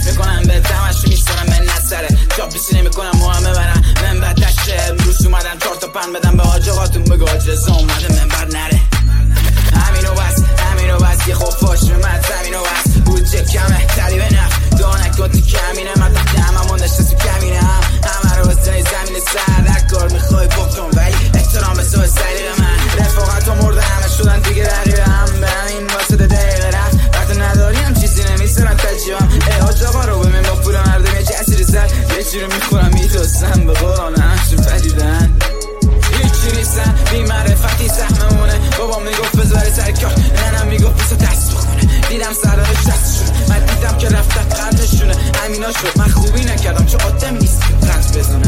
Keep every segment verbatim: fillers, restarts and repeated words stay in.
حس میکنم به تمشو میستارم من نسره جاب بیسی نمیکنم مهمه برم من بد نشه امروز اومدم چهار تا پن بدم به حاج آقاتون بگو حاج رضا اومده من بر نره همینو بس همینو بس یه خوب فاش اومد زمینو بس بودجه کمه تریب نفت دانک دوتی کمینه من تحت هممون نشته تو کمینه هم همه رو واسه زمین سر در کار میخوای بکن ولی احترام به سوی سریق من رفاقت و مرده همه شدن دیگه رقیبه هم برم این واسه ده دقیقه رفت وقت نداری هم چیزی نمیسرم تجیبم ای حاج آقا رو بمین با پول مردم یه جسیر سر یه چی رو میخورم میتوستم به قرآن همشون پدیدن هیچی نیستن بی معرفتی سهممونه بابا میگفت بذاره سر کار ننم میگفت بسا دست بخونه دیدم سرانش دستشون من دیدم که رفتت قلبشونه همینا شد من خوبی نکردم چه آدم نیست که قلب بزنه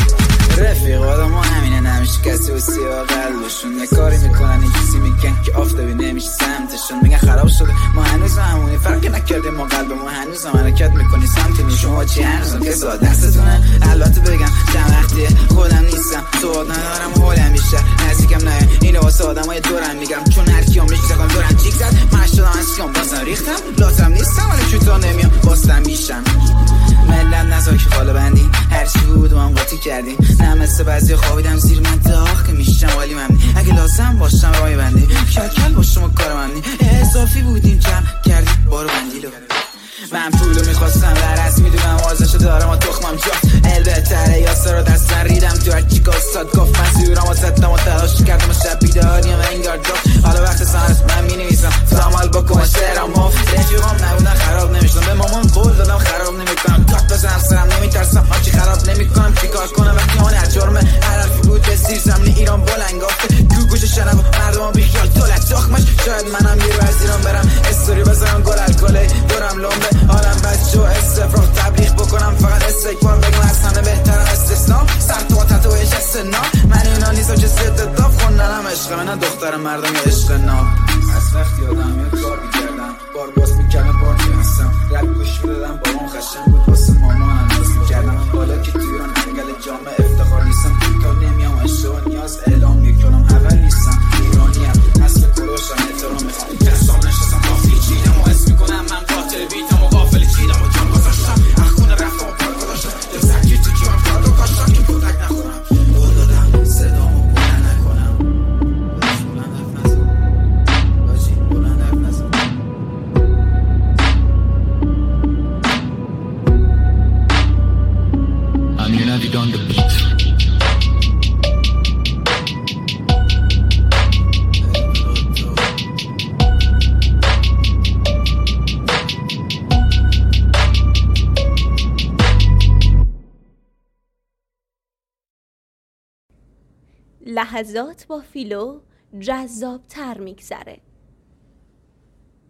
رفیق آدم ها همینه نمیشه کسی و سیاه قلبشون یه کاری میکنن این چیزی میگن که آفتابی نمیشه سمتشون میگن خراب شده ما هنوز همونی فرقی نکردیم ما قلب ما هنوز هم حرکت میکنی سمت شما چی هنوزم که سوال دستتونه البته بگم چند وقتیه خودم نیستم سوال ندارم حالم بیشتر نزدیکم نه اینو واسه آدم های دورم میگم چون هر کیام میشتاقم دورم چیک زد من شدم از کیام بازم ریختم لاتم نیستم ولی چوتا نمیام باستم میشم ملت نزا که خاله بندی هرچی بود و هم قاطی کردی نه مثل بعضی خوابیدم زیر من داغ که میشم والی ممنی اگه لازم باشم رای بندی کل کل باشم و کار ممنی اضافی بودیم جمع کردی بارو بندیلو من پولو میخواستم درست میدونم آرزشو دارم و تخمم جا البته یاسه رو دستن ریدم تو هرچی که استاد گفت من زیورم و زدم و تلاش کردم و شب بیداریم و انگار داد حالا وقت سانست من مینویسم تو عمل بکن شعرم مفت رفیقام نبودن خراب نمیشدم به مامان قول دادم خراب نمیکنم تاک بزنم سرم نمیترسم هرچی خراب نمیکنم چیکار کنم وقتی اون هر جرمه هر حرفی بود به سیر زمین ایران بلنگ گفته کو گوش شنو مردم بیخیال تولک تخمش شاید منم یه رو از ایران برم استوری بزنم گل الکلی دورم لومبه حالم بچه و استفراغ تبلیغ بکنم فقط استکبار بگم از همه بهترم استثناء سر تو تتویش استثناء من اینا نیستم چه ضد داف خوندنم عشق من دختر مردم یا عشق ناب از وقتی آدم یه کار میکردم بار باز میکردم بار میرستم رب گوش میدادم با اون خشن بود واسه مامان انداز میکردم حالا که تو ایران انگل جامعه افتخار نیستم تا نمیام عشق و نیاز اعلام میکنم اول نیستم ایرانیم نسل کروشم احترام میخوام دستان نشستم کافی چیدم و اسم میکنم من قاتل بیتم و قافل چیدم و جان گذاشتم اخونه رفتم و پار گذاشتم دل سکی تو جیوم کرد و کاشتم که کودک نخورم قول دادم صدامو بلند نکنم بلند حرف نزن باجی بلند حرف نزن I'm gonna be on the beat لحظات با فیلو جذاب تر میگذره.